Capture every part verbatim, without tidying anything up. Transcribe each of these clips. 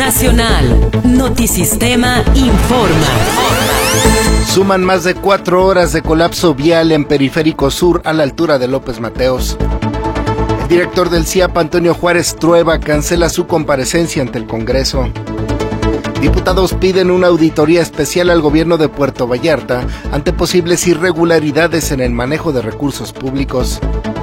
Nacional. Notisistema informa. Suman más de cuatro horas de colapso vial en Periférico Sur a la altura de López Mateos. El director del C I A P, Antonio Juárez Trueba, cancela su comparecencia ante el Congreso. Diputados piden una auditoría especial al gobierno de Puerto Vallarta ante posibles irregularidades en el manejo de recursos públicos.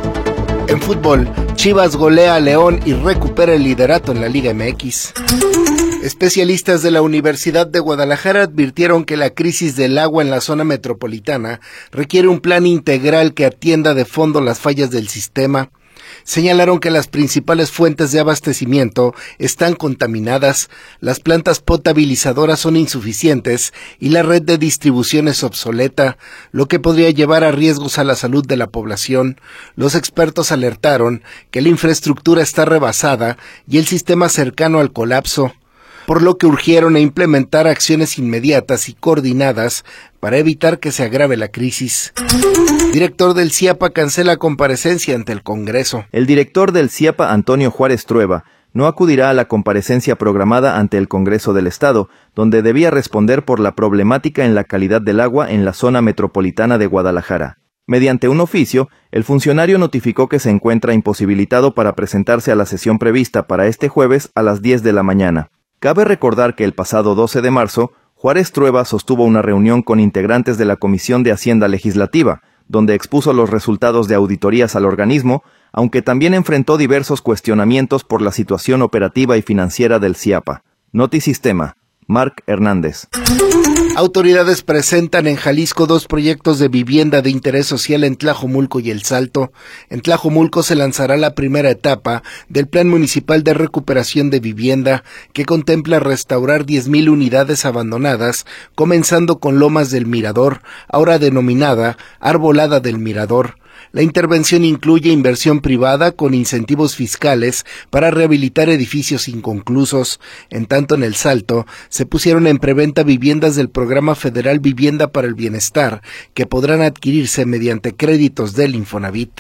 En fútbol, Chivas golea a León y recupera el liderato en la Liga M X. Especialistas de la Universidad de Guadalajara advirtieron que la crisis del agua en la zona metropolitana requiere un plan integral que atienda de fondo las fallas del sistema. Señalaron que las principales fuentes de abastecimiento están contaminadas, las plantas potabilizadoras son insuficientes y la red de distribución es obsoleta, lo que podría llevar a riesgos a la salud de la población. Los expertos alertaron que la infraestructura está rebasada y el sistema cercano al colapso, por lo que urgieron a implementar acciones inmediatas y coordinadas para evitar que se agrave la crisis. Director del C I A P cancela comparecencia ante el Congreso. El director del C I A P, Antonio Juárez Trueba, no acudirá a la comparecencia programada ante el Congreso del Estado, donde debía responder por la problemática en la calidad del agua en la zona metropolitana de Guadalajara. Mediante un oficio, el funcionario notificó que se encuentra imposibilitado para presentarse a la sesión prevista para este jueves a las diez de la mañana. Cabe recordar que el pasado doce de marzo, Juárez Trueba sostuvo una reunión con integrantes de la Comisión de Hacienda Legislativa, donde expuso los resultados de auditorías al organismo, aunque también enfrentó diversos cuestionamientos por la situación operativa y financiera del C I A P A. Notisistema, Marc Hernández. Autoridades presentan en Jalisco dos proyectos de vivienda de interés social en Tlajomulco y El Salto. En Tlajomulco se lanzará la primera etapa del Plan Municipal de Recuperación de Vivienda, que contempla restaurar diez mil unidades abandonadas, comenzando con Lomas del Mirador, ahora denominada Arbolada del Mirador. La intervención incluye inversión privada con incentivos fiscales para rehabilitar edificios inconclusos. En tanto, en El Salto, se pusieron en preventa viviendas del Programa Federal Vivienda para el Bienestar, que podrán adquirirse mediante créditos del Infonavit.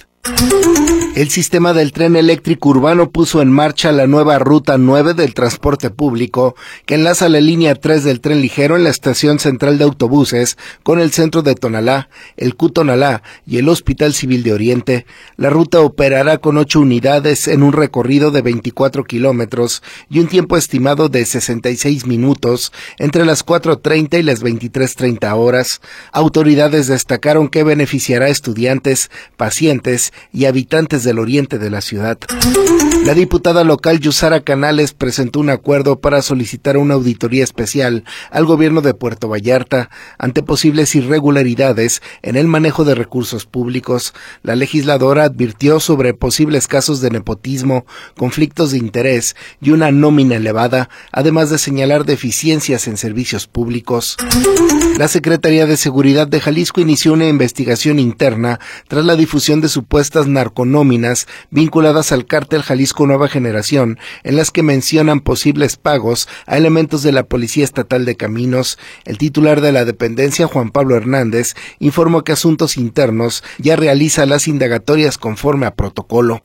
El sistema del tren eléctrico urbano puso en marcha la nueva Ruta nueve del transporte público, que enlaza la línea tres del tren ligero en la estación central de autobuses con el centro de Tonalá, el Q Tonalá y el Hospital Civil de Oriente. La ruta operará con ocho unidades en un recorrido de veinticuatro kilómetros y un tiempo estimado de sesenta y seis minutos entre las cuatro treinta y las veintitrés treinta horas. Autoridades destacaron que beneficiará a estudiantes, pacientes y habitantes del oriente de la ciudad. La diputada local Yusara Canales presentó un acuerdo para solicitar una auditoría especial al gobierno de Puerto Vallarta ante posibles irregularidades en el manejo de recursos públicos. La legisladora advirtió sobre posibles casos de nepotismo, conflictos de interés y una nómina elevada, además de señalar deficiencias en servicios públicos. La Secretaría de Seguridad de Jalisco inició una investigación interna tras la difusión de supuestas narconóminas vinculadas al cártel Jalisco Nueva Generación, en las que mencionan posibles pagos a elementos de la Policía Estatal de Caminos. El titular de la dependencia, Juan Pablo Hernández, informó que Asuntos Internos ya realiza las indagatorias conforme a protocolo.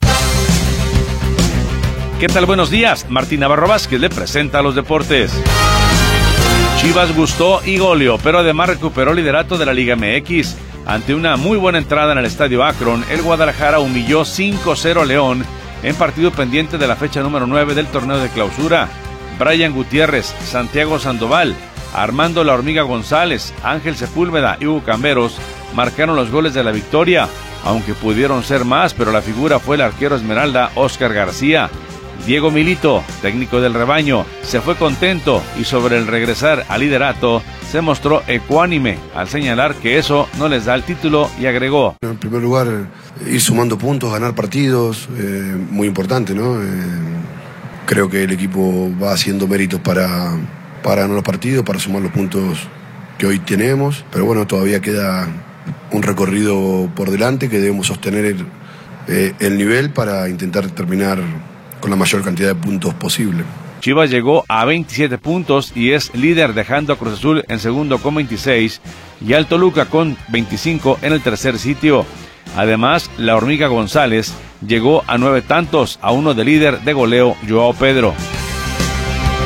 ¿Qué tal? Buenos días. Martín Navarro Vázquez le presenta a los deportes. Chivas gustó y goleó, pero además recuperó liderato de la Liga M X. Ante una muy buena entrada en el Estadio Akron, el Guadalajara humilló cinco cero a León en partido pendiente de la fecha número nueve del torneo de clausura. Brian Gutiérrez, Santiago Sandoval, Armando La Hormiga González, Ángel Sepúlveda y Hugo Camberos marcaron los goles de la victoria, aunque pudieron ser más, pero la figura fue el arquero Esmeralda Óscar García. Diego Milito, técnico del rebaño, se fue contento y sobre el regresar al liderato se mostró ecuánime al señalar que eso no les da el título y agregó: en primer lugar, ir sumando puntos, ganar partidos, eh, muy importante, ¿no? Eh, creo que el equipo va haciendo méritos para, para ganar los partidos, para sumar los puntos que hoy tenemos, pero bueno, todavía queda un recorrido por delante que debemos sostener el, eh, el nivel para intentar terminar con la mayor cantidad de puntos posible. Chivas llegó a veintisiete puntos y es líder, dejando a Cruz Azul en segundo con veintiséis y al Toluca con veinticinco en el tercer sitio. Además, La Hormiga González llegó a nueve tantos, a uno de líder de goleo Joao Pedro.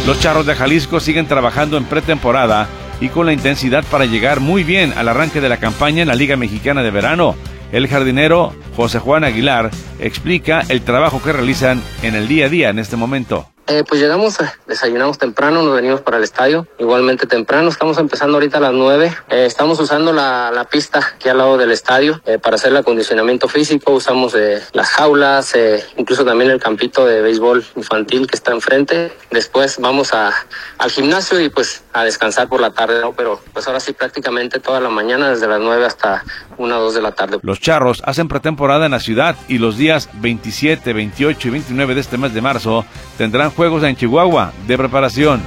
Los Charros de Jalisco siguen trabajando en pretemporada y con la intensidad para llegar muy bien al arranque de la campaña en la Liga Mexicana de Verano. El jardinero José Juan Aguilar explica el trabajo que realizan en el día a día en este momento. Eh, pues llegamos, desayunamos temprano, nos venimos para el estadio, igualmente temprano, estamos empezando ahorita a las nueve, eh, estamos usando la, la pista aquí al lado del estadio eh, para hacer el acondicionamiento físico, usamos eh, las jaulas, eh, incluso también el campito de béisbol infantil que está enfrente, después vamos a, al gimnasio y pues a descansar por la tarde, ¿no? Pero pues ahora sí prácticamente toda la mañana desde las nueve hasta una o dos de la tarde. Los Charros hacen pretemporada en la ciudad y los días veintisiete, veintiocho y veintinueve de este mes de marzo tendrán juegos en Chihuahua de preparación.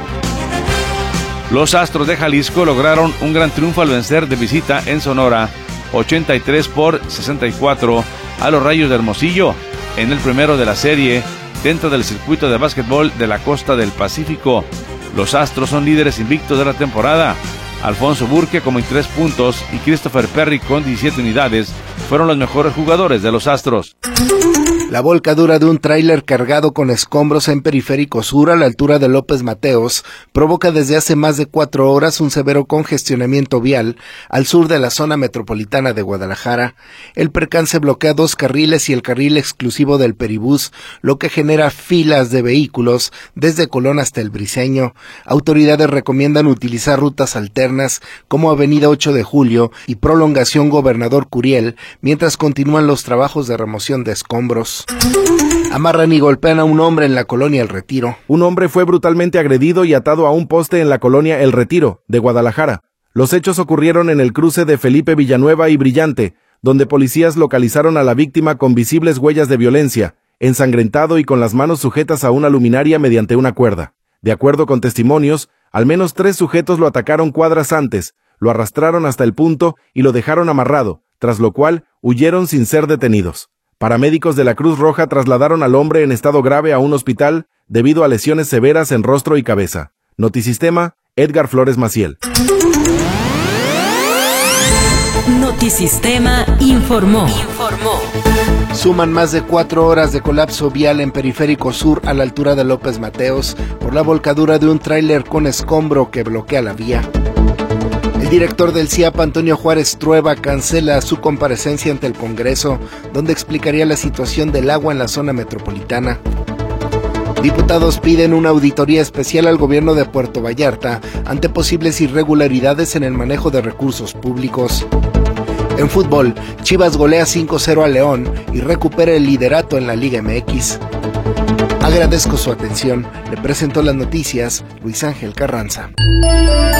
Los Astros de Jalisco lograron un gran triunfo al vencer de visita en Sonora ochenta y tres por sesenta y cuatro a los Rayos de Hermosillo en el primero de la serie dentro del circuito de básquetbol de la costa del Pacífico. Los Astros son líderes invictos de la temporada. Alfonso Burke con veintitrés puntos y Christopher Perry con diecisiete unidades fueron los mejores jugadores de los Astros. La volcadura de un tráiler cargado con escombros en Periférico Sur a la altura de López Mateos provoca desde hace más de cuatro horas un severo congestionamiento vial al sur de la zona metropolitana de Guadalajara. El percance bloquea dos carriles y el carril exclusivo del Peribús, lo que genera filas de vehículos desde Colón hasta El Briceño. Autoridades recomiendan utilizar rutas alternas como Avenida ocho de Julio y Prolongación Gobernador Curiel mientras continúan los trabajos de remoción de escombros. Amarran y golpean a un hombre en la colonia El Retiro. Un hombre fue brutalmente agredido y atado a un poste en la colonia El Retiro, de Guadalajara. Los hechos ocurrieron en el cruce de Felipe Villanueva y Brillante, donde policías localizaron a la víctima con visibles huellas de violencia, ensangrentado y con las manos sujetas a una luminaria mediante una cuerda. De acuerdo con testimonios, al menos tres sujetos lo atacaron cuadras antes, lo arrastraron hasta el punto y lo dejaron amarrado, tras lo cual huyeron sin ser detenidos. Paramédicos de la Cruz Roja trasladaron al hombre en estado grave a un hospital debido a lesiones severas en rostro y cabeza. Notisistema, Edgar Flores Maciel. Notisistema informó. Informó. Suman más de cuatro horas de colapso vial en Periférico Sur a la altura de López Mateos por la volcadura de un tráiler con escombro que bloquea la vía. El director del C I A P, Antonio Juárez Trueba, cancela su comparecencia ante el Congreso, donde explicaría la situación del agua en la zona metropolitana. Diputados piden una auditoría especial al gobierno de Puerto Vallarta ante posibles irregularidades en el manejo de recursos públicos. En fútbol, Chivas golea cinco cero a León y recupera el liderato en la Liga M X. Agradezco su atención. Le presento las noticias Luis Ángel Carranza.